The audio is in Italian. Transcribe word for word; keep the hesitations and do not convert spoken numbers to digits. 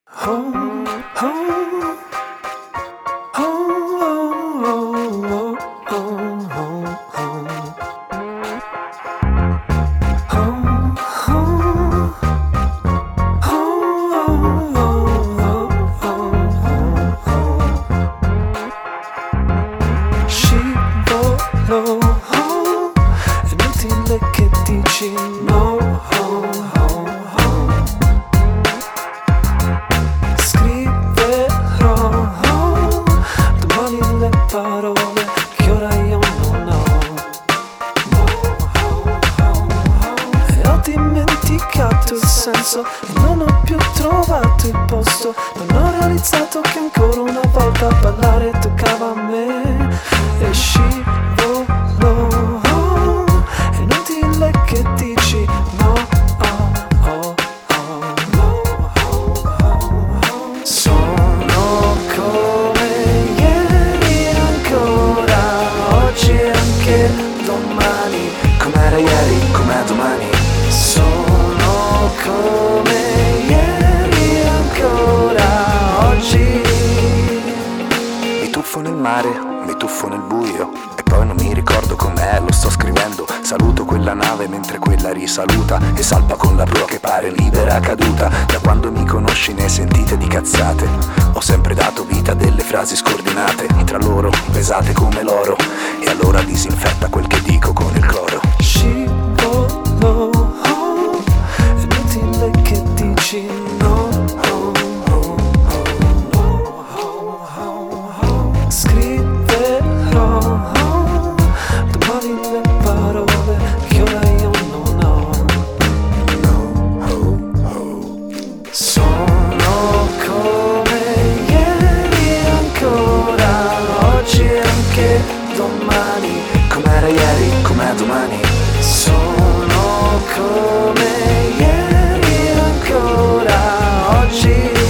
Scivolo, è inutile che dici no. Scriverò domani le parole che ora io non ho. E ho dimenticato il senso e non ho più trovato il posto. Non ho realizzato che ancora una volta ballare toccava a me. E scivolo, è inutile che dici no. Sono come ieri ancora, oggi e anche domani. Com'era ieri, com'è domani. Sono come ieri ancora, oggi. Mi tuffo nel mare, mi tuffo nel buio e poi non mi ricordo com'è, lo sto scrivendo. Saluto quella nave mentre quella risaluta e salpa con la prua che pare libera caduta. Da quando mi conosci ne sentite di cazzate. Ho sempre dato vita a delle frasi scordinate, tra loro pesate come l'oro. E allora disinfetta quel che dico con il coro. Scivolo, è inutile che dici no. Scriverò domani le parole che ora io non ho. Sono come ieri ancora, oggi e anche domani. Com'era ieri, com'è domani. Sono come ieri ancora, oggi